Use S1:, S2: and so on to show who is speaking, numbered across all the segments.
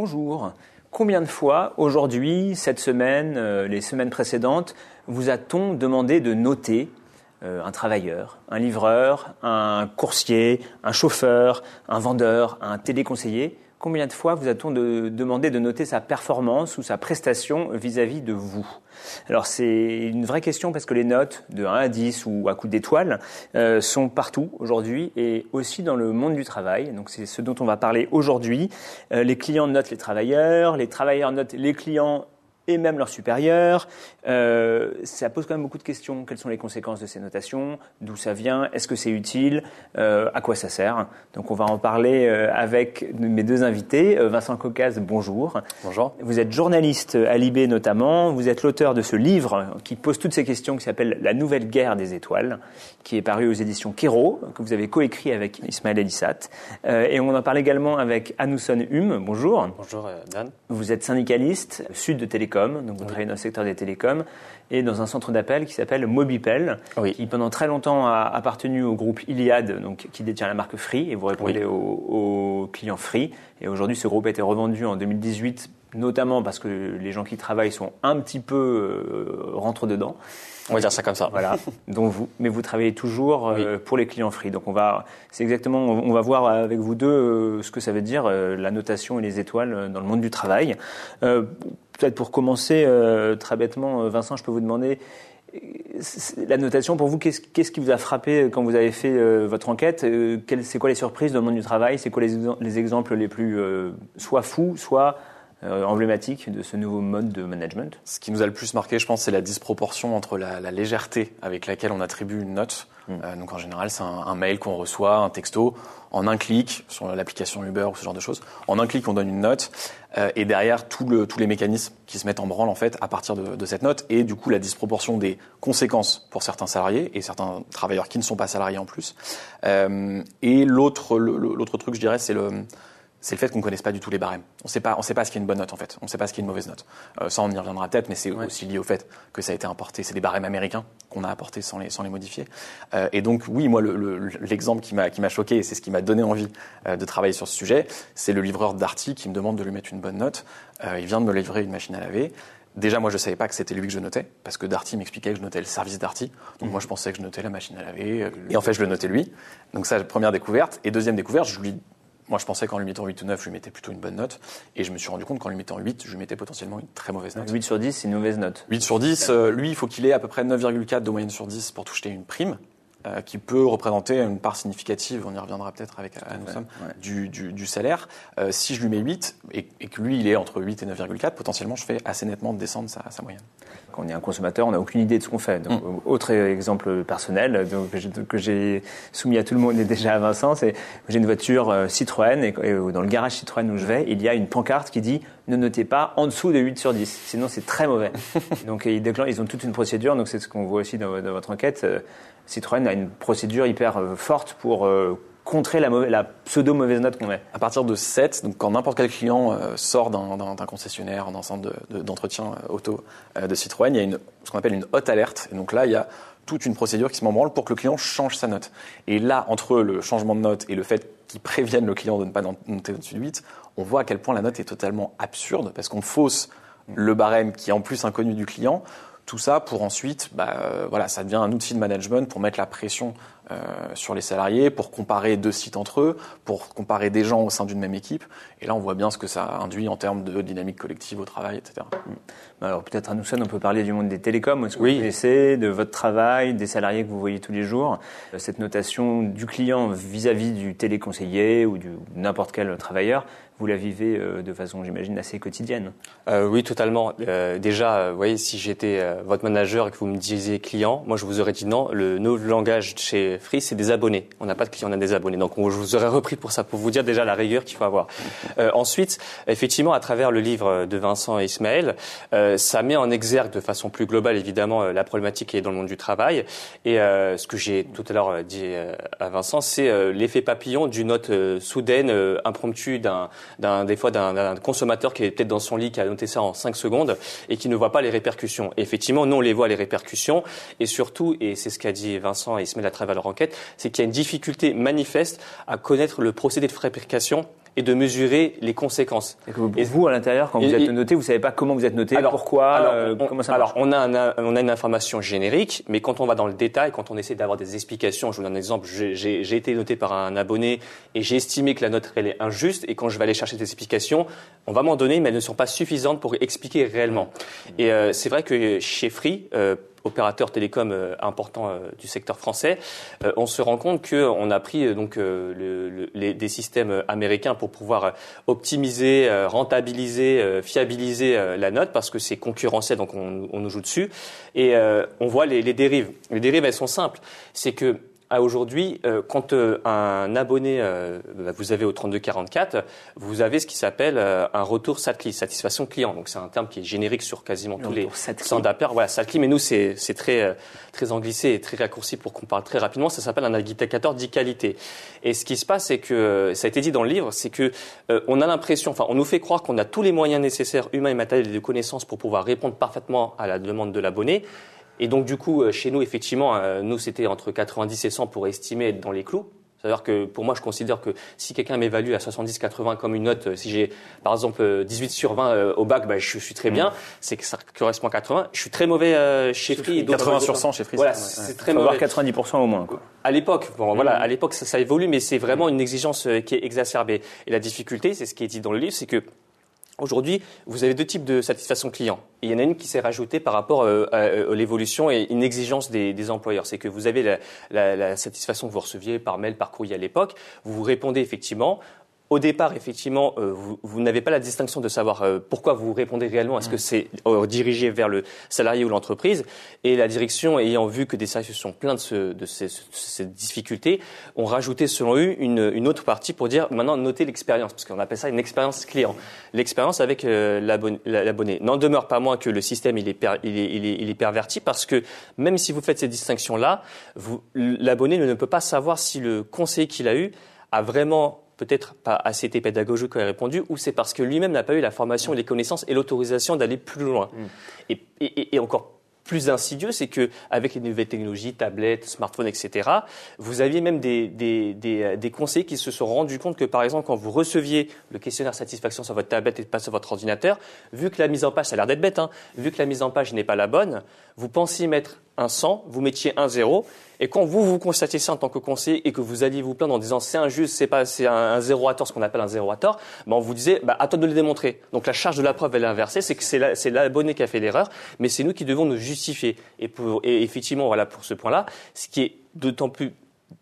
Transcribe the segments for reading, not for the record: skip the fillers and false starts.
S1: bonjour. Combien de fois, aujourd'hui, cette semaine, les semaines précédentes, vous a-t-on demandé de noter un travailleur, un livreur, un coursier, un chauffeur, un vendeur, un téléconseiller? Combien de fois vous a-t-on demandé de noter sa performance ou sa prestation vis-à-vis de vous? Alors c'est une vraie question parce que les notes de 1 à 10 ou à coup d'étoiles sont partout aujourd'hui et aussi dans le monde du travail. Donc c'est ce dont on va parler aujourd'hui. Les clients notent les travailleurs notent les clients et même leurs supérieurs. Ça pose quand même beaucoup de questions. Quelles sont les conséquences de ces notations? D'où ça vient? Est-ce que c'est utile? À quoi ça sert? Donc on va en parler avec mes deux invités. Vincent Caucase, bonjour.
S2: Bonjour.
S1: Vous êtes journaliste à Libé notamment. Vous êtes l'auteur de ce livre qui pose toutes ces questions qui s'appelle « La nouvelle guerre des étoiles » qui est paru aux éditions Kero, que vous avez coécrit avec Ismaël Elissat. Et on en parle également avec Anousson Hume. Bonjour.
S2: Bonjour Dan.
S1: Vous êtes syndicaliste, Sud de Télécom, donc vous travaillez dans le secteur des télécoms, et dans un centre d'appel qui s'appelle Mobipel, qui pendant très longtemps a appartenu au groupe Iliad, donc qui détient la marque Free, et vous répondez aux clients Free. Et aujourd'hui, ce groupe a été revendu en 2018, notamment parce que les gens qui travaillent sont un petit peu rentrent dedans.
S2: On va dire ça comme ça.
S1: Voilà, dont vous. Mais vous travaillez toujours pour les clients Free. Donc on va voir avec vous deux ce que ça veut dire la notation et les étoiles dans le monde du travail. Peut-être pour commencer très bêtement, Vincent, je peux vous demander la notation pour vous. Qu'est-ce qui vous a frappé quand vous avez fait votre enquête? C'est quoi les surprises dans le monde du travail? C'est quoi les exemples les plus soit fous, soit emblématique de ce nouveau mode de management?
S2: Ce qui nous a le plus marqué, je pense, c'est la disproportion entre la légèreté avec laquelle on attribue une note. Donc en général, c'est un mail qu'on reçoit, un texto, en un clic, sur l'application Uber ou ce genre de choses. En un clic, on donne une note et derrière, tous les mécanismes qui se mettent en branle en fait à partir de cette note et du coup la disproportion des conséquences pour certains salariés et certains travailleurs qui ne sont pas salariés en plus. Et l'autre truc, je dirais, c'est le fait qu'on ne connaisse pas du tout les barèmes. On sait pas ce qu'est une bonne note en fait. On ne sait pas ce qu'est une mauvaise note. Ça, on y reviendra peut-être, mais c'est aussi lié au fait que ça a été importé. C'est des barèmes américains qu'on a apportés sans les modifier. Et donc oui, moi l'exemple qui m'a choqué et c'est ce qui m'a donné envie de travailler sur ce sujet, c'est le livreur Darty qui me demande de lui mettre une bonne note. Il vient de me livrer une machine à laver. Déjà, moi, je savais pas que c'était lui que je notais, parce que Darty m'expliquait que je notais le service Darty. Donc moi, je pensais que je notais la machine à laver. Et en fait, je le notais lui. Donc ça, première découverte. Et deuxième découverte, moi, je pensais qu'en lui mettant 8 ou 9, je lui mettais plutôt une bonne note. Et je me suis rendu compte qu'en lui mettant 8, je lui mettais potentiellement une très mauvaise note.
S1: 8 sur 10, c'est une mauvaise note.
S2: 8 sur 10, lui, il faut qu'il ait à peu près 9,4 de moyenne sur 10 pour toucher une prime, qui peut représenter une part significative, on y reviendra peut-être avec Anousson, du salaire. Si je lui mets 8 et que lui, il est entre 8 et 9,4, potentiellement, je fais assez nettement descendre sa moyenne.
S1: Quand on est un consommateur, on n'a aucune idée de ce qu'on fait. Donc, autre exemple personnel que j'ai soumis à tout le monde et déjà à Vincent, c'est j'ai une voiture Citroën et dans le garage Citroën où je vais, il y a une pancarte qui dit « Ne notez pas en dessous de 8 sur 10 ». Sinon, c'est très mauvais. Donc, ils ont toute une procédure. Donc, c'est ce qu'on voit aussi dans votre enquête. Citroën a une procédure hyper forte pour contrer la pseudo-mauvaise note qu'on met.
S2: À partir de 7, donc quand n'importe quel client sort d'un concessionnaire, d'un centre d'entretien auto de Citroën, il y a ce qu'on appelle une haute alerte. Et donc là, il y a toute une procédure qui se met en branle pour que le client change sa note. Et là, entre le changement de note et le fait qu'ils préviennent le client de ne pas monter au-dessus de 8, on voit à quel point la note est totalement absurde parce qu'on fausse le barème qui est en plus inconnu du client. Tout ça pour ensuite, ça devient un outil de management pour mettre la pression sur les salariés, pour comparer deux sites entre eux, pour comparer des gens au sein d'une même équipe. Et là, on voit bien ce que ça induit en termes de dynamique collective au travail, etc.
S1: Alors peut-être à Anousson, on peut parler du monde des télécoms. Est-ce que vous connaissez de votre travail, des salariés que vous voyez tous les jours, cette notation du client vis-à-vis du téléconseiller ou de n'importe quel travailleur, vous la vivez de façon, j'imagine, assez quotidienne?
S3: Oui, totalement. Déjà, vous voyez, si j'étais votre manager et que vous me disiez client, moi je vous aurais dit non. Le nouveau langage chez Free, c'est des abonnés. On n'a pas de clients, on a des abonnés. Donc je vous aurais repris pour ça, pour vous dire déjà la rigueur qu'il faut avoir. Ensuite, effectivement, à travers le livre de Vincent et Ismaël, ça met en exergue de façon plus globale, évidemment, la problématique qui est dans le monde du travail. Et ce que j'ai tout à l'heure dit à Vincent, c'est l'effet papillon d'une note soudaine, impromptue des fois d'un consommateur qui est peut-être dans son lit, qui a noté ça en 5 secondes et qui ne voit pas les répercussions. Et effectivement, nous, on les voit, les répercussions. Et surtout, et c'est ce qu'a dit Vincent et Ismaël à travers leur enquête, c'est qu'il y a une difficulté manifeste à connaître le procédé de fabrication et de mesurer les conséquences.
S1: Et vous, à l'intérieur, quand vous êtes noté, vous savez pas comment vous êtes noté, pourquoi, comment ça marche?
S3: On a une information générique, mais quand on va dans le détail, quand on essaie d'avoir des explications, je vous donne un exemple, j'ai été noté par un abonné et j'ai estimé que la note elle est injuste, et quand je vais aller chercher des explications, on va m'en donner, mais elles ne sont pas suffisantes pour expliquer réellement. Et c'est vrai que chez Free, opérateur télécom important du secteur français, on se rend compte qu'on a pris des systèmes américains pour pouvoir optimiser, rentabiliser, fiabiliser la note, parce que c'est concurrentiel, donc on nous joue dessus. Et on voit les dérives. Les dérives, elles sont simples. C'est que aujourd'hui, quand un abonné, vous avez au 3244, vous avez ce qui s'appelle un retour SATCLI, satisfaction client. Donc c'est un terme qui est générique sur quasiment tous les centres d'appel. Voilà, SATCLI, mais nous c'est très anglissé et très raccourci pour qu'on parle très rapidement. Ça s'appelle un indicateur d'e-qualité. Et ce qui se passe, c'est que ça a été dit dans le livre, c'est que on a l'impression, on nous fait croire qu'on a tous les moyens nécessaires, humains et matériels et de connaissances, pour pouvoir répondre parfaitement à la demande de l'abonné. Et donc, du coup, chez nous, effectivement, nous, c'était entre 90 et 100 pour estimer être dans les clous. C'est-à-dire que, pour moi, je considère que si quelqu'un m'évalue à 70-80 comme une note, si j'ai, par exemple, 18 sur 20 au bac, je suis très bien. C'est que ça correspond à 80. Je suis très mauvais chez Free.
S2: 80 sur 100 chez Free.
S1: Voilà, c'est très mauvais. Avoir 90% au moins, quoi.
S3: À l'époque, à l'époque, ça évolue, mais c'est vraiment une exigence qui est exacerbée. Et la difficulté, c'est ce qui est dit dans le livre, c'est que aujourd'hui, vous avez deux types de satisfaction client. Et il y en a une qui s'est rajoutée par rapport à l'évolution et une exigence des employeurs. C'est que vous avez la satisfaction que vous receviez par mail, par courrier à l'époque. Vous répondez effectivement. Au départ, effectivement, vous n'avez pas la distinction de savoir pourquoi vous répondez réellement. Est-ce que c'est dirigé vers le salarié ou l'entreprise? Et la direction, ayant vu que des salariés sont pleins de ces difficultés, ont rajouté, selon eux, une autre partie pour dire maintenant notez l'expérience, parce qu'on appelle ça une expérience client. L'expérience avec l'abonné. N'en demeure pas moins que le système il est perverti, parce que même si vous faites ces distinctions-là, l'abonné ne peut pas savoir si le conseiller qu'il a eu a vraiment peut-être pas assez été pédagogique quand il a répondu, ou c'est parce que lui-même n'a pas eu la formation, les connaissances et l'autorisation d'aller plus loin. Et encore plus insidieux, c'est que avec les nouvelles technologies, tablettes, smartphones, etc., vous aviez même des conseillers qui se sont rendus compte que, par exemple, quand vous receviez le questionnaire satisfaction sur votre tablette et pas sur votre ordinateur, vu que la mise en page, ça a l'air d'être bête, vu que la mise en page n'est pas la bonne, vous pensiez mettre un 100, vous mettiez un 0, et quand vous constatez ça en tant que conseiller et que vous alliez vous plaindre en disant c'est injuste, c'est un 0 à tort, ce qu'on appelle un 0 à tort, on vous disait à toi de le démontrer. Donc la charge de la preuve elle est inversée, c'est que c'est l'abonné qui a fait l'erreur, mais c'est nous qui devons nous justifier. Et effectivement, voilà, pour ce point-là, ce qui est d'autant plus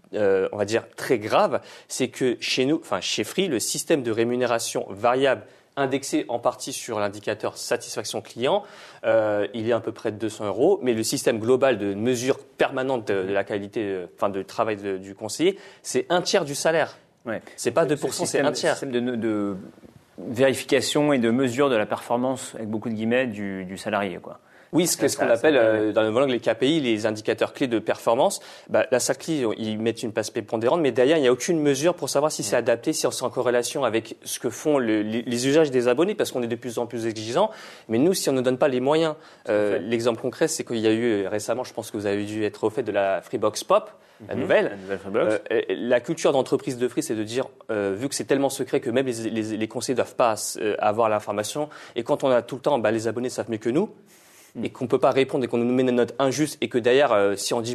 S3: on va dire très grave, c'est que chez Free, le système de rémunération variable indexé en partie sur l'indicateur satisfaction client, il est à peu près de 200 €, mais le système global de mesure permanente de la qualité, de travail du conseiller, c'est un tiers du salaire. Ouais. C'est pas 2%, c'est un tiers.
S1: Le système de vérification et de mesure de la performance, avec beaucoup de guillemets, du salarié, quoi.
S3: Oui, ce qu'on appelle dans le langue les KPI, les indicateurs clés de performance. La SATCLI, ils mettent une place prépondérante, mais derrière, il n'y a aucune mesure pour savoir si c'est adapté, si c'est en corrélation avec ce que font les usages des abonnés, parce qu'on est de plus en plus exigeants. Mais nous, si on ne donne pas les moyens, l'exemple concret, c'est qu'il y a eu récemment, je pense que vous avez dû être au fait de la Freebox Pop, la nouvelle Freebox. La culture d'entreprise de Free, c'est de dire, vu que c'est tellement secret que même les conseillers ne doivent pas avoir l'information, et quand on a tout le temps, les abonnés savent mieux que nous, et qu'on peut pas répondre et qu'on nous met une note injuste et que derrière, si on dit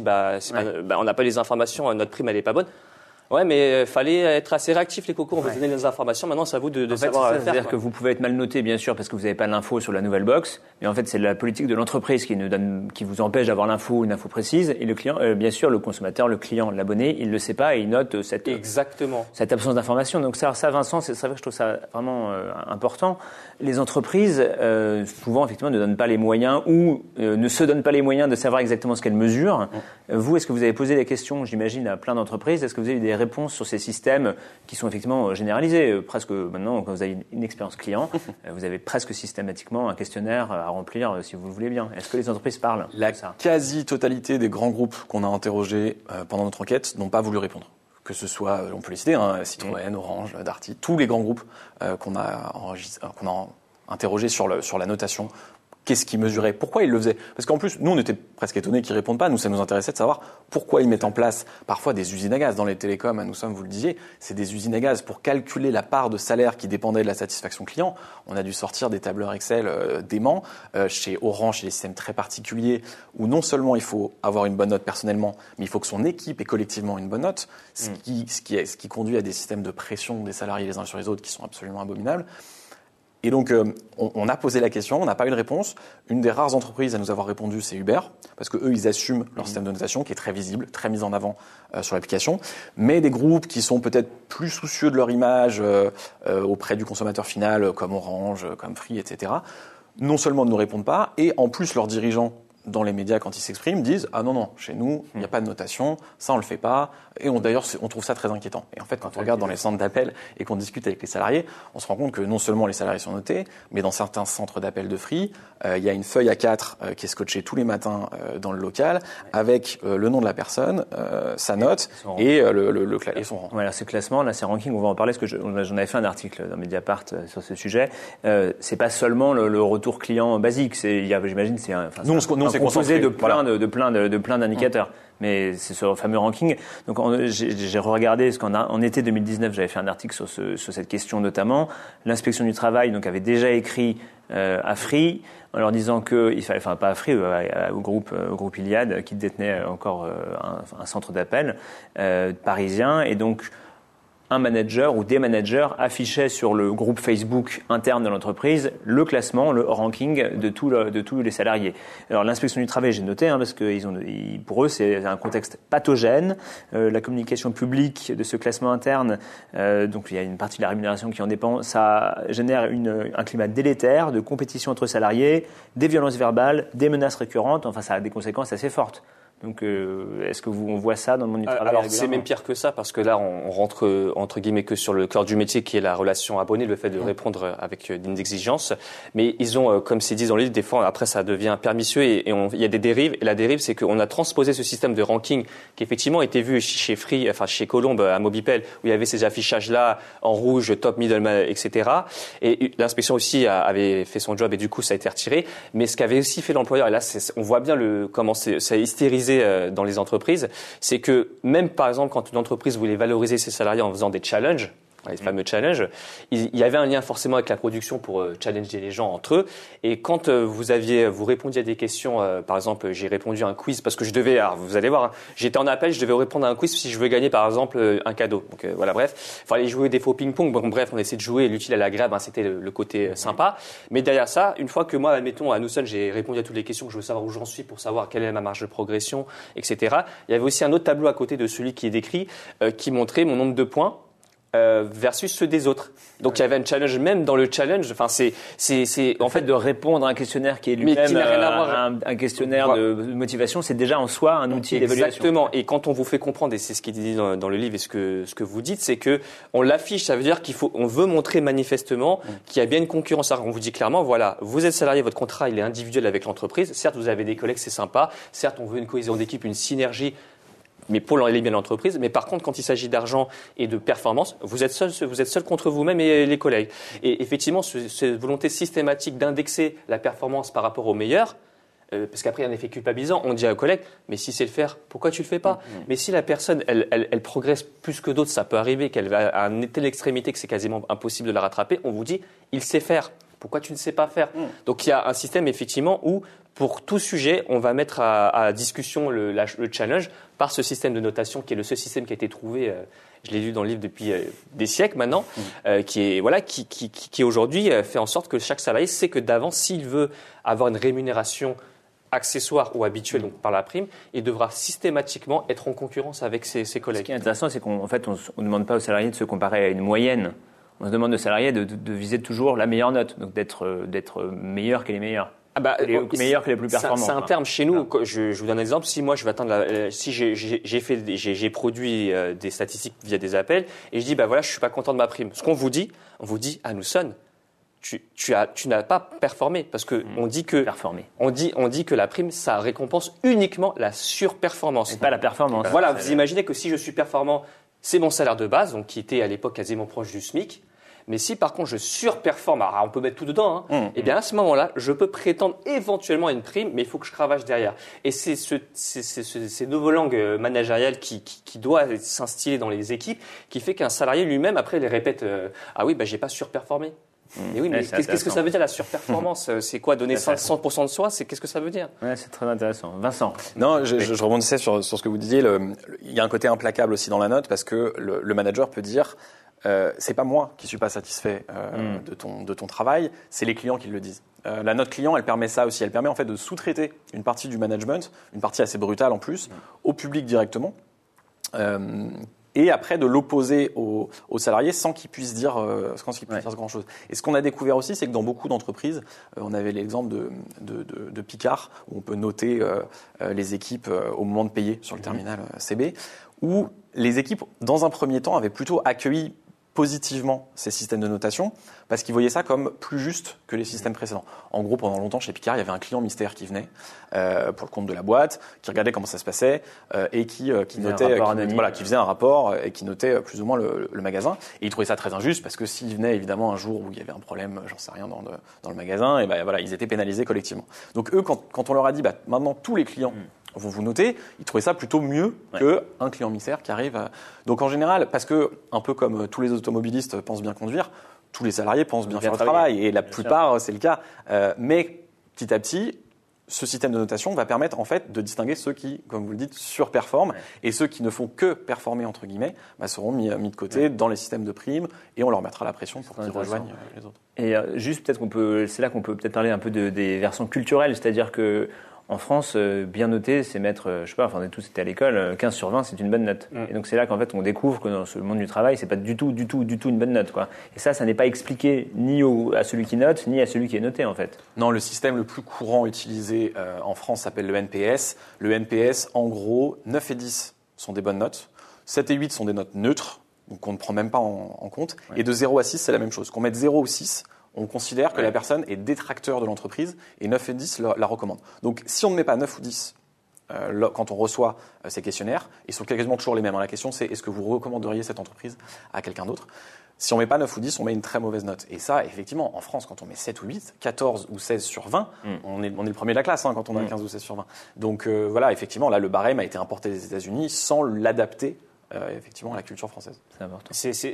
S3: on n'a pas les informations, notre prime elle est pas bonne. Ouais, mais fallait être assez réactif, les cocos. On vous donner les informations. Maintenant, c'est à vous de savoir faire.
S1: C'est-à-dire que vous pouvez être mal noté, bien sûr, parce que vous n'avez pas l'info sur la nouvelle box. Mais en fait, c'est la politique de l'entreprise qui vous empêche d'avoir une info précise. Et le client, bien sûr, le consommateur, le client, l'abonné, il le sait pas et il note cette absence d'information. Donc ça, Vincent, c'est vrai que je trouve ça vraiment important. Les entreprises, souvent, effectivement, ne donnent pas les moyens ou ne se donnent pas les moyens de savoir exactement ce qu'elles mesurent. Vous, est-ce que vous avez posé des questions, j'imagine, à plein d'entreprises? Est-ce que vous avez eu des réponses sur ces systèmes qui sont effectivement généralisés? Presque maintenant, quand vous avez une expérience client, vous avez presque systématiquement un questionnaire à remplir, si vous le voulez bien. Est-ce que les entreprises parlent?
S2: La quasi-totalité des grands groupes qu'on a interrogés pendant notre enquête n'ont pas voulu répondre. Que ce soit, on peut les citer, Citroën, Orange, Darty, tous les grands groupes qu'on a interrogés sur la notation, Qu'est-ce qu'ils mesuraient? Pourquoi ils le faisaient? Parce qu'en plus, nous, on était presque étonnés qu'ils répondent pas. Nous, ça nous intéressait de savoir pourquoi ils mettent en place parfois des usines à gaz. Dans les télécoms, nous sommes, vous le disiez, c'est des usines à gaz. Pour calculer la part de salaire qui dépendait de la satisfaction client, on a dû sortir des tableurs Excel déments. Chez Orange, c'est des systèmes très particuliers où non seulement il faut avoir une bonne note personnellement, mais il faut que son équipe ait collectivement une bonne note, ce qui conduit à des systèmes de pression des salariés les uns sur les autres qui sont absolument abominables. Et donc, on a posé la question, on n'a pas eu de réponse. Une des rares entreprises à nous avoir répondu, c'est Uber, parce que eux, ils assument leur système de notation qui est très visible, très mis en avant sur l'application. Mais des groupes qui sont peut-être plus soucieux de leur image auprès du consommateur final, comme Orange, comme Free, etc., non seulement ne nous répondent pas, et en plus, leurs dirigeants, dans les médias, quand ils s'expriment, disent « Ah non, chez nous, il n'y a pas de notation, ça on le fait pas. » Et d'ailleurs, on trouve ça très inquiétant. Et en fait, quand on regarde dans les centres d'appel et qu'on discute avec les salariés, on se rend compte que non seulement les salariés sont notés, mais dans certains centres d'appel de Free, il y a une feuille A4 qui est scotchée tous les matins dans le local, avec le nom de la personne, sa note et son rang.
S1: Voilà, ce classement, là, ces rankings, on va en parler, parce que j'en avais fait un article dans Mediapart sur ce sujet. C'est pas seulement le retour client basique, j'imagine, c'est composé de plein d'indicateurs. Mais c'est ce fameux ranking. Donc, j'ai regardé, parce qu'en été 2019, j'avais fait un article sur cette question notamment. L'inspection du travail, donc, avait déjà écrit à Free, en leur disant qu'il fallait, enfin pas à Free, au groupe Iliad, qui détenait encore un centre d'appel parisien, et donc un manager ou des managers affichaient sur le groupe Facebook interne de l'entreprise le classement, le ranking de tous les salariés. Alors l'inspection du travail, j'ai noté, parce que pour eux c'est un contexte pathogène. La communication publique de ce classement interne, donc il y a une partie de la rémunération qui en dépend, ça génère un climat délétère de compétition entre salariés, des violences verbales, des menaces récurrentes. Enfin, ça a des conséquences assez fortes. Donc, est-ce que on voit ça dans le monde du travail?
S3: Alors, c'est même pire que ça, parce que là, on rentre, entre guillemets, que sur le cœur du métier, qui est la relation abonnée, le fait de répondre avec des exigences. Mais ils ont, comme c'est dit dans le livre, des fois, après, ça devient pernicieux et il y a des dérives. Et la dérive, c'est qu'on a transposé ce système de ranking qui, effectivement, était vu chez Free, enfin, chez Colombe, à Mobipel, où il y avait ces affichages-là, en rouge, top, middle, etc. Et l'inspection aussi avait fait son job et du coup, ça a été retiré. Mais ce qu'avait aussi fait l'employeur, et là, on voit bien comment ça a hystérisé dans les entreprises, c'est que même par exemple quand une entreprise voulait valoriser ses salariés en faisant des challenges, les fameux challenges, il y avait un lien forcément avec la production pour challenger les gens entre eux. Et quand vous répondiez à des questions, par exemple, j'ai répondu à un quiz parce que je devais, alors vous allez voir, j'étais en appel, je devais répondre à un quiz si je veux gagner par exemple un cadeau. Donc voilà, bref, il fallait jouer des faux ping-pong. Bon, bref, on essayait de jouer l'utile à l'agréable, c'était le côté sympa. Mais derrière ça, une fois que moi, admettons, à Newson, j'ai répondu à toutes les questions, que je veux savoir où j'en suis pour savoir quelle est ma marge de progression, etc. Il y avait aussi un autre tableau à côté de celui qui est décrit qui montrait mon nombre de points versus ceux des autres. Donc il y avait un challenge même dans le challenge. Enfin c'est
S1: en fait de répondre à un questionnaire qui est lui-même un questionnaire de motivation, c'est déjà en soi un outil d'évaluation.
S3: Exactement. Et quand on vous fait comprendre, et c'est ce qui est dit dans le livre et ce que vous dites, c'est que on l'affiche. Ça veut dire on veut montrer manifestement qu'il y a bien une concurrence. Alors, on vous dit clairement, voilà, vous êtes salarié, votre contrat il est individuel avec l'entreprise. Certes, vous avez des collègues, c'est sympa. Certes, on veut une cohésion d'équipe, une synergie. Mais pour les biens de l'entreprise. Mais par contre, quand il s'agit d'argent et de performance, vous êtes seul contre vous-même et les collègues. Et effectivement, cette volonté systématique d'indexer la performance par rapport aux meilleurs, parce qu'après, il y a un effet culpabilisant. On dit à un collègue, mais si c'est le faire, pourquoi tu le fais pas? Mais si la personne, elle progresse plus que d'autres, ça peut arriver qu'elle va à une telle extrémité que c'est quasiment impossible de la rattraper. On vous dit, il sait faire. Pourquoi tu ne sais pas faire? Donc, il y a un système, effectivement, où pour tout sujet, on va mettre à discussion le challenge par ce système de notation qui est le seul système qui a été trouvé, je l'ai lu dans le livre depuis des siècles maintenant, qui aujourd'hui fait en sorte que chaque salarié sait que d'avance, s'il veut avoir une rémunération accessoire ou habituelle, donc par la prime, il devra systématiquement être en concurrence avec ses collègues.
S1: Ce qui est intéressant, c'est qu'en fait, on ne demande pas aux salariés de se comparer à une moyenne. On se demande aux salariés de viser toujours la meilleure note, donc d'être meilleur que les meilleurs. Meilleur que les plus performants.
S3: C'est un terme chez nous. Je vous donne un exemple. Si moi je vais atteindre si j'ai produit des statistiques via des appels et je dis voilà, je suis pas content de ma prime. Ce qu'on vous dit, à Newson, tu n'as pas performé parce que on dit que la prime ça récompense uniquement la surperformance.
S1: Et pas la performance.
S3: Voilà, vous imaginez que si je suis performant, c'est mon salaire de base, donc qui était à l'époque quasiment proche du SMIC. Mais si par contre je surperforme, alors on peut mettre tout dedans, et bien à ce moment-là, je peux prétendre éventuellement à une prime, mais il faut que je cravache derrière. Et c'est ces nouveaux langues managériales qui doivent s'instiller dans les équipes, qui fait qu'un salarié lui-même après les répète ah oui, bah j'ai pas surperformé. Et oui, mais qu'est-ce que ça veut dire la surperformance? C'est quoi, donner 100% de soi? Qu'est-ce que ça veut dire?
S1: Ouais, c'est très intéressant. Vincent.
S2: Non, je rebondissais sur ce que vous disiez. Il y a un côté implacable aussi dans la note parce que le manager peut dire c'est pas moi qui suis pas satisfait de ton travail, c'est les clients qui le disent. La note client, elle permet ça aussi. Elle permet en fait de sous-traiter une partie du management, une partie assez brutale en plus, au public directement. Et après de l'opposer aux salariés sans qu'ils puissent dire grand-chose. Et ce qu'on a découvert aussi, c'est que dans beaucoup d'entreprises, on avait l'exemple de Picard, où on peut noter les équipes au moment de payer sur le terminal CB, où les équipes, dans un premier temps, avaient plutôt accueilli positivement ces systèmes de notation parce qu'ils voyaient ça comme plus juste que les systèmes précédents. En gros, pendant longtemps, chez Picard, il y avait un client mystère qui venait pour le compte de la boîte, qui regardait comment ça se passait et qui notait, qui faisait un rapport et qui notait plus ou moins le magasin. Et ils trouvaient ça très injuste parce que s'il venait évidemment un jour où il y avait un problème, j'en sais rien, dans le magasin, et ben voilà, ils étaient pénalisés collectivement. Donc eux, quand on leur a dit, maintenant tous les clients vont vous noter, ils trouvaient ça plutôt mieux qu'un client mystère qui arrive. Donc en général, parce que, un peu comme tous les automobilistes pensent bien conduire, tous les salariés pensent bien faire le travail, et la plupart, c'est le cas. Mais petit à petit, ce système de notation va permettre en fait de distinguer ceux qui, comme vous le dites, surperforment, et ceux qui ne font que performer, entre guillemets, seront mis de côté dans les systèmes de primes, et on leur mettra la pression pour qu'ils rejoignent les autres.
S1: Et juste peut-être c'est là qu'on peut peut-être parler un peu des versions culturelles, c'est-à-dire que en France, bien noté, c'est mettre, je sais pas, enfin on est tous été à l'école, 15 sur 20, c'est une bonne note. Et donc c'est là qu'en fait on découvre que dans ce monde du travail, c'est pas du tout une bonne note, quoi. Et ça n'est pas expliqué ni à celui qui note, ni à celui qui est noté, en fait.
S2: Non, le système le plus courant utilisé en France s'appelle le NPS. Le NPS, en gros, 9 et 10 sont des bonnes notes, 7 et 8 sont des notes neutres, donc on ne prend même pas en compte. Et de 0 à 6, c'est la même chose. Qu'on mette 0 ou 6, on considère que la personne est détracteur de l'entreprise et 9 et 10 la recommandent. Donc si on ne met pas 9 ou 10 quand on reçoit ces questionnaires, ils sont quasiment toujours les mêmes. La question c'est est-ce que vous recommanderiez cette entreprise à quelqu'un d'autre? Si on ne met pas 9 ou 10, on met une très mauvaise note. Et ça, effectivement, en France, quand on met 7 ou 8, 14 ou 16 sur 20, on est le premier de la classe quand on a 15 ou 16 sur 20. Donc voilà, effectivement, là, le barème a été importé des États-Unis sans l'adapter effectivement à la culture française.
S3: C'est important.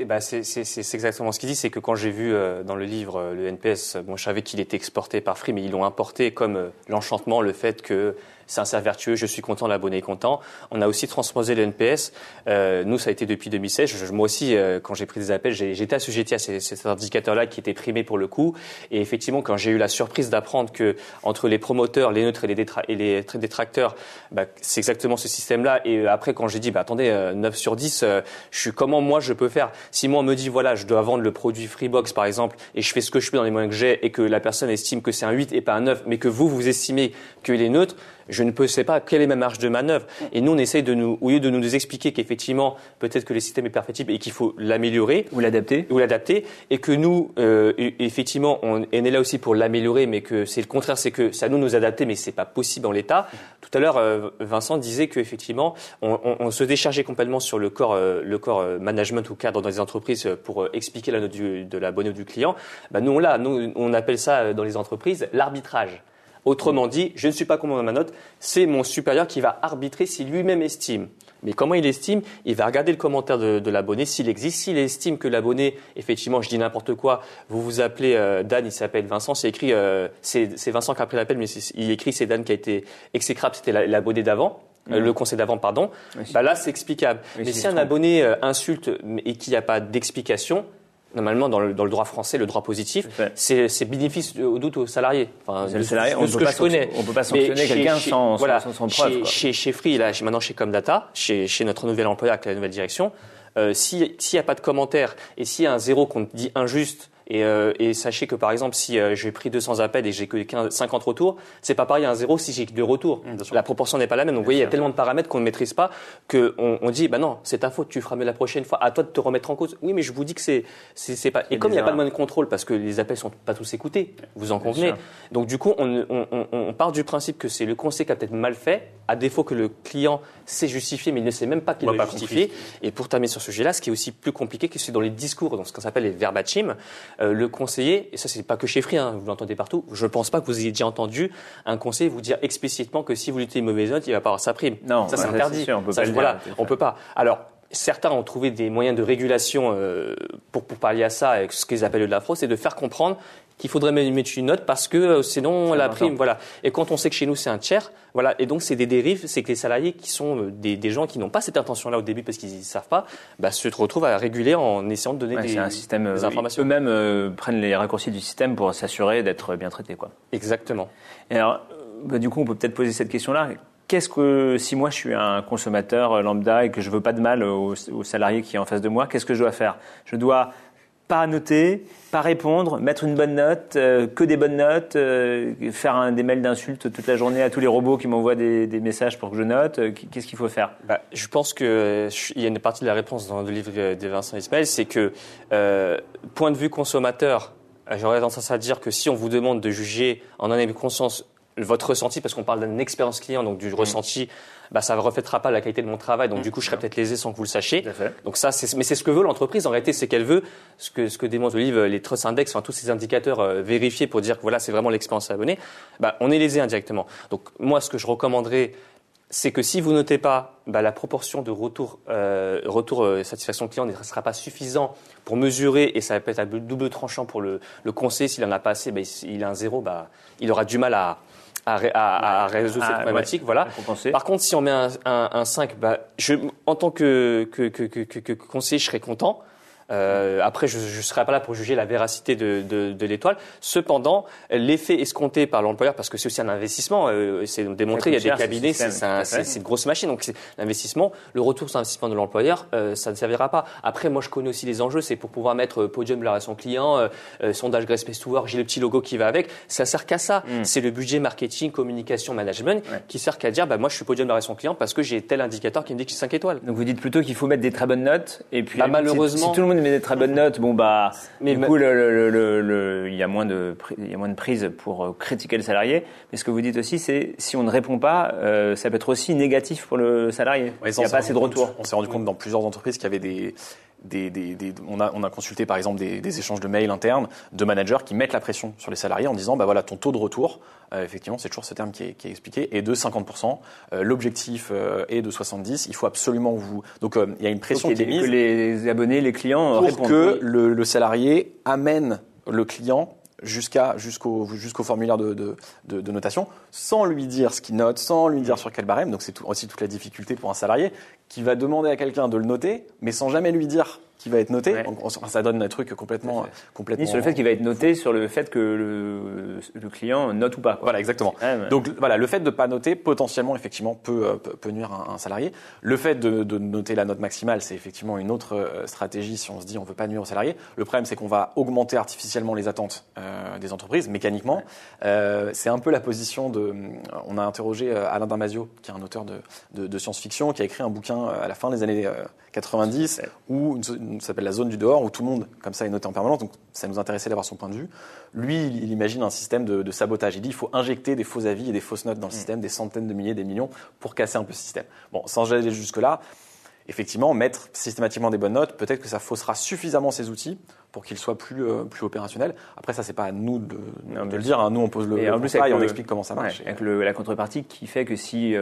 S3: C'est exactement ce qu'il dit, c'est que quand j'ai vu dans le livre le NPS, je savais qu'il était exporté par Free, mais ils l'ont importé comme l'enchantement, le fait que c'est un cercle vertueux, je suis content, l'abonné est content. On a aussi transposé le NPS. Nous, ça a été depuis 2016. Moi aussi, quand j'ai pris des appels, j'ai été assujetti à cet indicateur-là qui était primé pour le coup. Et effectivement, quand j'ai eu la surprise d'apprendre que entre les promoteurs, les neutres et les détracteurs, c'est exactement ce système-là. Et après, quand j'ai dit, attendez, 9 sur 10, comment moi je peux faire? Si moi on me dit, voilà, je dois vendre le produit Freebox par exemple, et je fais ce que je peux dans les moyens que j'ai, et que la personne estime que c'est un 8 et pas un 9, mais que vous estimez qu'il est neutre, je ne sais pas quelle est ma marge de manœuvre. Et nous, on essaye au lieu de nous expliquer qu'effectivement, peut-être que le système est perfectible et qu'il faut l'améliorer.
S1: Ou l'adapter.
S3: Et que nous, effectivement, on est là aussi pour l'améliorer, mais que c'est le contraire, c'est que c'est à nous adapter, mais c'est pas possible en l'état. Tout à l'heure, Vincent disait qu'effectivement, on se déchargeait complètement sur le corps management ou cadre dans les entreprises pour expliquer la note de l'abonné ou du client. Nous, on appelle ça dans les entreprises l'arbitrage. Autrement dit, je ne suis pas content de ma note, c'est mon supérieur qui va arbitrer si lui-même estime. Mais comment il estime? Il va regarder le commentaire de l'abonné, s'il existe. S'il estime que l'abonné, effectivement, je dis n'importe quoi, vous vous appelez Dan, il s'appelle Vincent, c'est écrit, c'est Vincent qui a pris l'appel, mais il écrit c'est Dan qui a été exécrable, c'était l'abonné d'avant. Le conseil d'avant, pardon. Oui. Là, c'est explicable. Oui, mais si un abonné insulte et qu'il n'y a pas d'explication, normalement, dans le droit français, le droit positif, c'est bénéfice au doute aux salariés. Enfin,
S1: le salarié, on ne peut pas sanctionner quelqu'un sans preuve.
S3: Chez Free, là, maintenant chez Comdata, chez notre nouvel employeur avec la nouvelle direction, s'il n'y a pas de commentaire et s'il y a un 0 qu'on dit injuste, et sachez que par exemple, si j'ai pris 200 appels et j'ai que 50 retours, c'est pas pareil à un 0 si j'ai que 2 retours. La proportion n'est pas la même. Donc vous voyez, il y a tellement de paramètres qu'on ne maîtrise pas qu'on dit non, c'est ta faute, tu feras mieux la prochaine fois. À toi de te remettre en cause. Oui, mais je vous dis que c'est pas. Et comme il n'y a pas de moyen de contrôle parce que les appels sont pas tous écoutés, vous en convenez. Donc du coup, on part du principe que c'est le conseil qui a peut-être mal fait à défaut que le client sait justifier, mais il ne sait même pas qu'il doit justifier. Et pour terminer sur ce sujet-là, ce qui est aussi plus compliqué, c'est dans les discours, donc ce qu'on s'appelle les verbatim, le conseiller, et ça c'est pas que chez Free, vous l'entendez partout, je ne pense pas que vous ayez déjà entendu un conseiller vous dire explicitement que si vous luttez une mauvaise note, il va pas avoir sa prime.
S1: Non,
S3: ça c'est interdit.
S1: Sûr, on peut pas le dire,
S3: on peut pas. Alors, certains ont trouvé des moyens de régulation pour pallier à ça, avec ce qu'ils appellent de la fraude, c'est de faire comprendre qu'il faudrait mettre une note parce que sinon la prime, voilà. Et quand on sait que chez nous c'est un tiers, voilà. Et donc c'est des dérives, c'est que les salariés qui sont des gens qui n'ont pas cette intention-là au début parce qu'ils ne savent pas, se retrouvent à réguler en essayant de donner des informations.
S1: Eux-mêmes prennent les raccourcis du système pour s'assurer d'être bien traités, quoi.
S3: Exactement.
S1: Et alors, du coup, on peut peut-être poser cette question-là. Qu'est-ce que, si moi je suis un consommateur lambda et que je veux pas de mal aux salariés qui est en face de moi, qu'est-ce que je dois faire? Je dois pas noter, pas répondre, mettre une bonne note, que des bonnes notes, faire des mails d'insultes toute la journée à tous les robots qui m'envoient des messages pour que je note. Qu'est-ce qu'il faut faire?
S3: Je pense qu'il y a une partie de la réponse dans le livre de Vincent Ismaël, c'est que point de vue consommateur, j'aurais tendance à dire que si on vous demande de juger en âme et conscience votre ressenti, parce qu'on parle d'une expérience client, donc du ressenti, ça ne reflètera pas la qualité de mon travail, donc du coup je serai peut-être lésé sans que vous le sachiez. Donc ça, mais c'est ce que veut l'entreprise en réalité, c'est qu'elle veut ce que démontre le livre, les Trust Index, tous ces indicateurs vérifiés pour dire que voilà, c'est vraiment l'expérience abonnée. On est lésé indirectement. Donc moi, ce que je recommanderais, c'est que si vous notez pas, la proportion de retour satisfaction client ne sera pas suffisant pour mesurer, et ça peut être à double tranchant pour le conseiller. S'il en a pas assez, il a un 0, il aura du mal à résoudre cette problématique, voilà. Par contre, si on met un 5, en tant que conseiller, je serais content. Après, je ne serai pas là pour juger la véracité de l'étoile. Cependant, l'effet escompté par l'employeur, parce que c'est aussi un investissement, c'est démontré, il y a des cabinets, c'est une grosse machine, donc c'est l'investissement. Le retour sur l'investissement de l'employeur, ça ne servira pas. Après, moi, je connais aussi les enjeux, c'est pour pouvoir mettre podium de la relation client, sondage Great Place to Work, j'ai le petit logo qui va avec. Ça sert qu'à ça. C'est le budget marketing, communication, management qui sert qu'à dire, moi, je suis podium de la relation client parce que j'ai tel indicateur qui me dit que j'ai 5 étoiles.
S1: Donc, vous dites plutôt qu'il faut mettre des très bonnes notes, et puis
S3: malheureusement,
S1: si tout le monde met des très bonnes notes, du coup, il y a moins de prise pour critiquer le salarié. Mais ce que vous dites aussi, c'est si on ne répond pas, ça peut être aussi négatif pour le salarié. Il n'y a pas assez de retour.
S2: On s'est rendu compte dans plusieurs entreprises qu'il y avait on a consulté par exemple des échanges de mails internes de managers qui mettent la pression sur les salariés en disant voilà, ton taux de retour, effectivement c'est toujours ce terme qui est expliqué, est de 50%, l'objectif est de 70%, il faut absolument vous... Donc il y a une pression qui est mise,
S1: que les abonnés, les clients
S2: pour
S1: répondent.
S2: Que le salarié amène le client jusqu'au formulaire de notation, sans lui dire ce qu'il note, sans lui dire sur quel barème. Donc c'est aussi toute la difficulté pour un salarié qui va demander à quelqu'un de le noter, mais sans jamais lui dire qu'il va être noté. Ouais. Donc, ça donne un truc complètement.
S1: Ni sur le fait qu'il va être noté, sur le fait que le client note ou pas, quoi.
S2: Voilà, exactement. Donc voilà, le fait de ne pas noter, potentiellement, effectivement, peut nuire à un salarié. Le fait de noter la note maximale, c'est effectivement une autre stratégie si on se dit on ne veut pas nuire au salarié. Le problème, c'est qu'on va augmenter artificiellement les attentes des entreprises, mécaniquement. C'est un peu la position on a interrogé Alain Damasio, qui est un auteur de science-fiction, qui a écrit un bouquin à la fin des années 90, où ça s'appelle La zone du dehors, où tout le monde, comme ça, est noté en permanence. Donc, ça nous intéressait d'avoir son point de vue. Lui, il imagine un système de sabotage. Il dit qu'il faut injecter des faux avis et des fausses notes dans le système, des centaines de milliers, des millions, pour casser un peu ce système. Bon, sans aller jusque-là, effectivement, mettre systématiquement des bonnes notes, peut-être que ça faussera suffisamment ces outils pour qu'ils soient plus opérationnels. Après, ça, c'est pas à nous de le dire. Nous, on pose le constat et on explique comment ça marche.
S1: Avec la contrepartie qui fait que si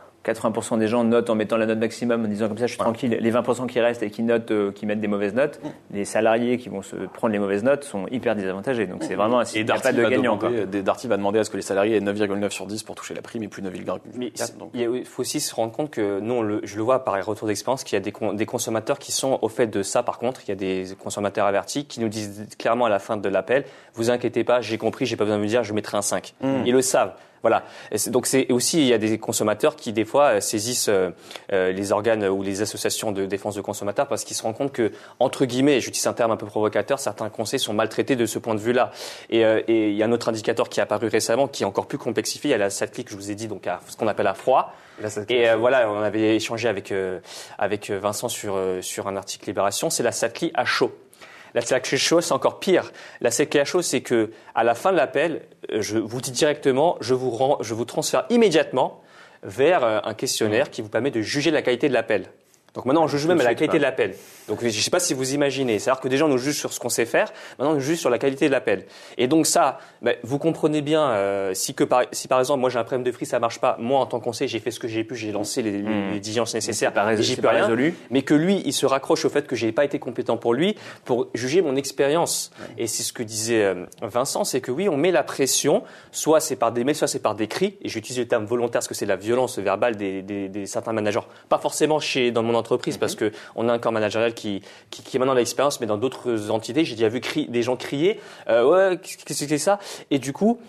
S1: 80% des gens notent en mettant la note maximum, en disant comme ça je suis tranquille, les 20% qui restent et qui notent, qui mettent des mauvaises notes, les salariés qui vont se prendre les mauvaises notes sont hyper désavantagés. Donc c'est vraiment il n'y a pas de gagnant.
S2: Darty va demander à ce que les salariés aient 9,9 sur 10 pour toucher la prime et plus 9,4.
S3: Mais il faut aussi se rendre compte que nous, je le vois par les retours d'expérience, qu'il y a des consommateurs qui sont au fait de ça. Par contre, il y a des consommateurs avertis qui nous disent clairement à la fin de l'appel, vous inquiétez pas, j'ai compris, j'ai pas besoin de me dire, je mettrai un 5. Ils le savent. Voilà. Donc c'est aussi, il y a des consommateurs qui des fois saisissent les organes ou les associations de défense de consommateurs parce qu'ils se rendent compte que, entre guillemets, j'utilise un terme un peu provocateur, certains conseils sont maltraités de ce point de vue-là. Et il y a un autre indicateur qui est apparu récemment, qui est encore plus complexifié. Il y a la SAT-CLI que je vous ai dit, donc ce qu'on appelle à froid. Et voilà, on avait échangé avec Vincent sur un article Libération. C'est la SAT-CLI à chaud. La SAT-CLI chaud, c'est encore pire. La SAT-CLI à chaud, c'est que à la fin de l'appel, je vous dis directement, je vous transfère immédiatement vers un questionnaire qui vous permet de juger la qualité de l'appel. Donc maintenant, on juge même à la qualité de l'appel. Donc je ne sais pas si vous imaginez. C'est-à-dire que déjà, on nous juge sur ce qu'on sait faire. Maintenant, on nous juge sur la qualité de l'appel. Et donc ça, vous comprenez bien, si par exemple, moi j'ai un problème de free, ça marche pas. Moi, en tant que conseiller, j'ai fait ce que j'ai pu, j'ai lancé les diligences nécessaires. Et j'y peux rien. Résolu. Mais que lui, il se raccroche au fait que j'ai pas été compétent pour lui, pour juger mon expérience. Ouais. Et c'est ce que disait Vincent, c'est que oui, on met la pression. Soit c'est par des mails, soit c'est par des cris. Et j'utilise le terme volontaire parce que c'est la violence verbale des certains managers. Pas forcément dans mon entreprise, parce que on a un corps managérial qui a maintenant l'expérience, mais dans d'autres entités, j'ai déjà vu des gens crier ouais, qu'est-ce que c'est ça? Et du coup,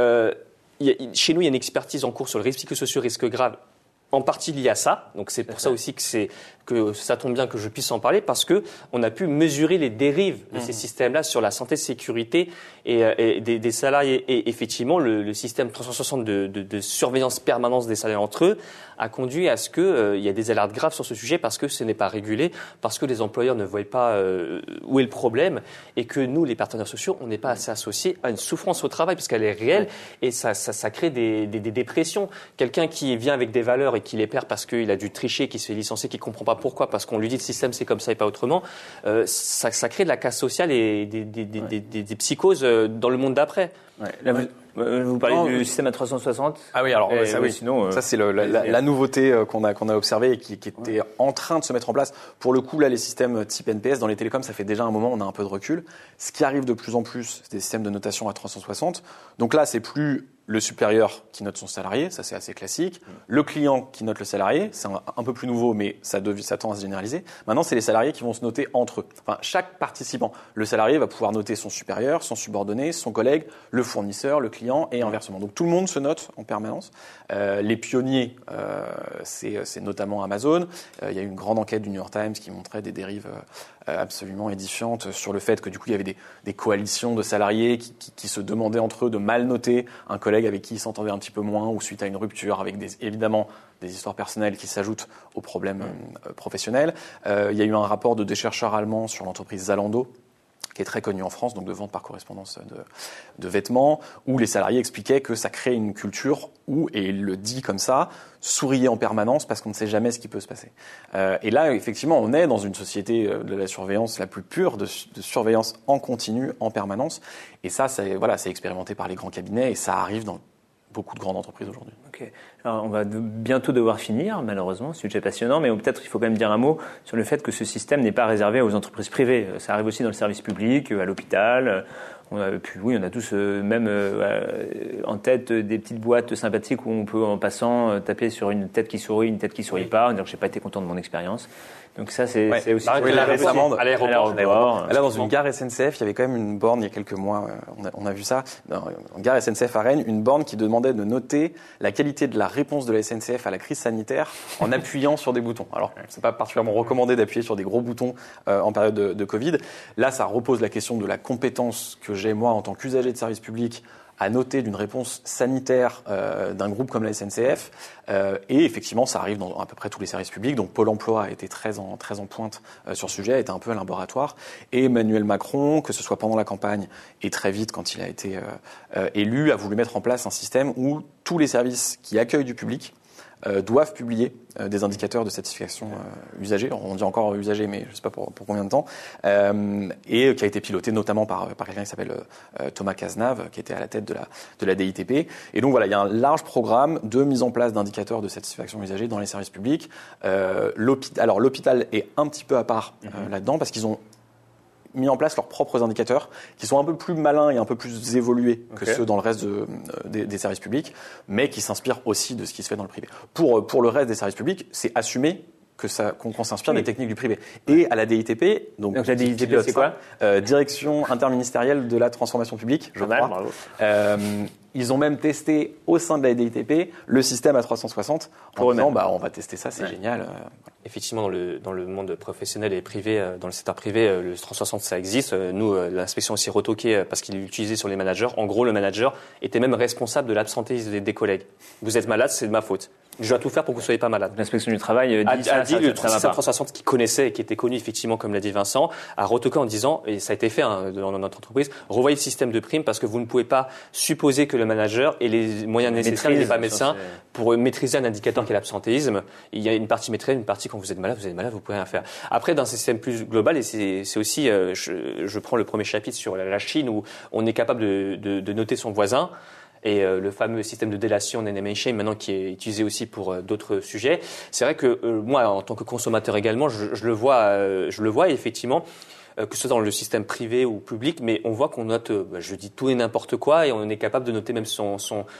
S3: chez nous, il y a une expertise en cours sur le risque psychosocial, risque grave, en partie lié à ça. Donc c'est pour ça aussi que ça tombe bien que je puisse en parler, parce que on a pu mesurer les dérives de ces systèmes-là sur la santé, sécurité et des salariés. Et effectivement, le système 360 de surveillance permanente des salariés entre eux a conduit à ce que il y a des alertes graves sur ce sujet, parce que ce n'est pas régulé, parce que les employeurs ne voient pas où est le problème, et que nous, les partenaires sociaux, on n'est pas assez associés à une souffrance au travail, parce qu'elle est réelle, et ça crée des dépressions. Quelqu'un qui vient avec des valeurs et qui les perd parce qu'il a dû tricher, qui se fait licencier, qui comprend pas pourquoi, parce qu'on lui dit le système c'est comme ça et pas autrement, ça crée de la casse sociale et des psychoses dans le monde d'après.
S1: Ouais. Là, vous parlez du système à 360.
S2: Ah oui, alors ça, oui.
S1: Sinon,
S2: ça c'est la nouveauté qu'on a observée et qui était en train de se mettre en place. Pour le coup, là, les systèmes type NPS dans les télécoms, ça fait déjà un moment, on a un peu de recul. Ce qui arrive de plus en plus, c'est des systèmes de notation à 360. Donc là, c'est plus le supérieur qui note son salarié, ça c'est assez classique. Le client qui note le salarié, c'est un peu plus nouveau, mais ça tend à se généraliser. Maintenant, c'est les salariés qui vont se noter entre eux. Enfin, chaque participant, le salarié va pouvoir noter son supérieur, son subordonné, son collègue, le fournisseur, le client et inversement. Donc tout le monde se note en permanence. Les pionniers, c'est notamment Amazon. Il y a eu une grande enquête du New York Times qui montrait des dérives absolument édifiantes sur le fait que du coup il y avait des coalitions de salariés qui se demandaient entre eux de mal noter un collègue avec qui ils s'entendaient un petit peu moins, ou suite à une rupture, avec évidemment des histoires personnelles qui s'ajoutent aux problèmes professionnels. Il y a eu un rapport de des chercheurs allemands sur l'entreprise Zalando, qui est très connu en France, donc de vente par correspondance de vêtements, où les salariés expliquaient que ça crée une culture où, et il le dit comme ça, souriez en permanence parce qu'on ne sait jamais ce qui peut se passer. Et là, effectivement, on est dans une société de la surveillance la plus pure, de surveillance en continu, en permanence. Et ça, c'est expérimenté par les grands cabinets et ça arrive dans beaucoup de grandes entreprises aujourd'hui.
S1: Ok. Alors, on va bientôt devoir finir, malheureusement, sujet passionnant, mais peut-être il faut quand même dire un mot sur le fait que ce système n'est pas réservé aux entreprises privées. Ça arrive aussi dans le service public, à l'hôpital. On a tous même en tête des petites boîtes sympathiques où on peut, en passant, taper sur une tête qui sourit, une tête qui sourit pas, dire que j'ai pas été content de mon expérience. Donc ça, c'est aussi...
S2: récemment,
S3: à l'aéroport.
S2: Là, dans une gare SNCF, il y avait quand même une borne, il y a quelques mois, on a vu ça, en gare SNCF à Rennes, une borne qui demandait de noter la qualité de la réponse de la SNCF à la crise sanitaire en appuyant sur des boutons. Alors, c'est pas particulièrement recommandé d'appuyer sur des gros boutons en période de Covid. Là, ça repose la question de la compétence que j'ai, moi, en tant qu'usager de service public, à noter d'une réponse sanitaire d'un groupe comme la SNCF. Et effectivement, ça arrive dans à peu près tous les services publics. Donc Pôle emploi a été très en pointe sur ce sujet, a été un peu un laboratoire. Et Emmanuel Macron, que ce soit pendant la campagne et très vite quand il a été élu, a voulu mettre en place un système où tous les services qui accueillent du public doivent publier des indicateurs de satisfaction usagers. On dit encore usagers, mais je ne sais pas pour combien de temps. Et qui a été piloté notamment par quelqu'un qui s'appelle Thomas Cazenave, qui était à la tête de la DITP. Et donc voilà, il y a un large programme de mise en place d'indicateurs de satisfaction usagers dans les services publics. L'hôpital est un petit peu à part là-dedans, parce qu'ils ont mis en place leurs propres indicateurs qui sont un peu plus malins et un peu plus évolués que ceux dans le reste des services publics, mais qui s'inspirent aussi de ce qui se fait dans le privé. Pour le reste des services publics, c'est assumé qu'on s'inspire des techniques du privé. Et à la DITP, donc
S1: la DITP, c'est quoi ?
S2: Direction interministérielle de la transformation publique, je crois.
S1: Bravo.
S2: Ils ont même testé au sein de la DITP le système à 360 en disant on va tester ça, c'est génial.
S3: Effectivement, dans le monde professionnel et privé, dans le secteur privé, le 360 ça existe. Nous, l'inspection aussi retoqué parce qu'il est utilisé sur les managers. En gros, le manager était même responsable de l'absentéisme des collègues. Vous êtes malade, c'est de ma faute. Je dois tout faire pour que vous ne soyez pas malade.
S1: L'inspection du travail dit
S3: a dit le
S1: ça va pas.
S3: 360 qui connaissait et qui était connu effectivement, comme l'a dit Vincent, a retoqué en disant, et ça a été fait dans notre entreprise, revoyez le système de primes parce que vous ne pouvez pas supposer que le manager ait les moyens nécessaires, il n'est pas médecin, pour maîtriser un indicateur qui est l'absentéisme. Il y a une partie maîtrise, une partie quand vous êtes malade, vous pouvez rien faire. Après, dans un système plus global, et c'est aussi, je prends le premier chapitre sur la Chine où on est capable de noter son voisin. Et le fameux système de délation NMHA maintenant qui est utilisé aussi pour d'autres sujets. C'est vrai que moi, en tant que consommateur également, je le vois et effectivement, que ce soit dans le système privé ou public, mais on voit qu'on note, je dis tout et n'importe quoi, et on est capable de noter même son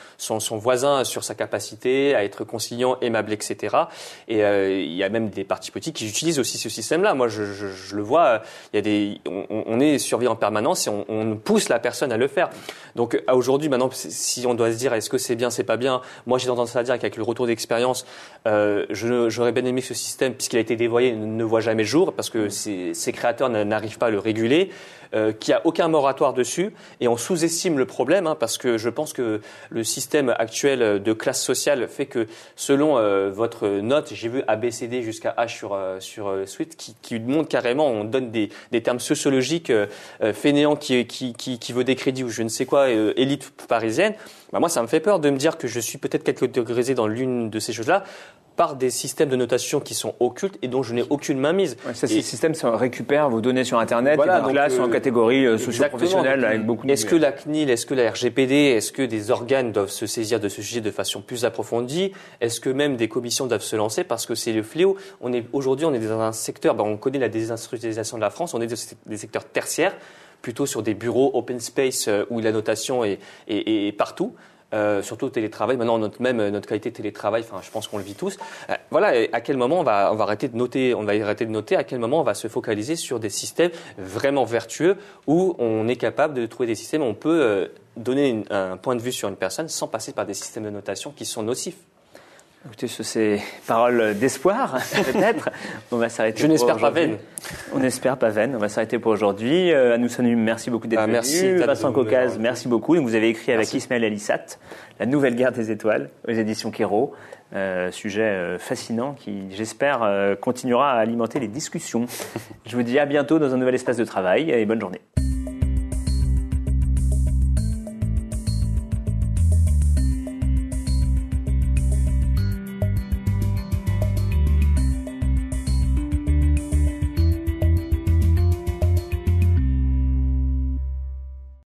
S3: voisin sur sa capacité à être conciliant, aimable, etc. Et il y a même des partis politiques qui utilisent aussi ce système-là. Moi, je le vois. Il y a on est surveillé en permanence et on pousse la personne à le faire. Donc aujourd'hui, maintenant, si on doit se dire est-ce que c'est bien, c'est pas bien, moi j'ai tendance à dire qu'avec le retour d'expérience, j'aurais bien aimé que ce système, puisqu'il a été dévoyé, ne voit jamais le jour, parce que ses créateurs n'arrivent pas à le réguler, qu'il n'y a aucun moratoire dessus, et on sous-estime le problème, parce que je pense que le système actuel de classe sociale fait que selon votre note, j'ai vu ABCD jusqu'à H sur Suite, qui montre carrément, on donne des termes sociologiques, fainéant qui veut des crédits ou je ne sais quoi, élite parisienne. Moi, ça me fait peur de me dire que je suis peut-être catégorisé dans l'une de ces choses-là par des systèmes de notation qui sont occultes et dont je n'ai aucune mainmise.
S1: Ouais, ces systèmes récupèrent vos données sur Internet et vous classent en catégorie socio-professionnelle avec beaucoup de...
S3: Est-ce que la CNIL, est-ce que la RGPD, est-ce que des organes doivent se saisir de ce sujet de façon plus approfondie? Est-ce que même des commissions doivent se lancer? Parce que c'est le fléau. Aujourd'hui, on est dans un secteur, on connaît la désindustrialisation de la France, on est dans des secteurs tertiaires, plutôt sur des bureaux open space où la notation est partout. Surtout au télétravail. Maintenant, notre qualité de télétravail, je pense qu'on le vit tous. Voilà, et à quel moment on va arrêter de noter, à quel moment on va se focaliser sur des systèmes vraiment vertueux où on est capable de trouver des systèmes où on peut donner un point de vue sur une personne sans passer par des systèmes de notation qui sont nocifs.
S1: Écoutez, sur ces paroles d'espoir, peut-être, on va s'arrêter.
S3: Je n'espère pas vaine.
S1: On n'espère pas vaine. On va s'arrêter pour aujourd'hui. Anoussanou, merci beaucoup d'être venu.
S3: Merci.
S1: Vincent Caucase, merci beaucoup. Donc, vous avez écrit avec Ismaël Alissat, La Nouvelle Guerre des Étoiles, aux éditions Kero. Sujet fascinant qui, j'espère, continuera à alimenter les discussions. Je vous dis à bientôt dans un nouvel espace de travail et bonne journée.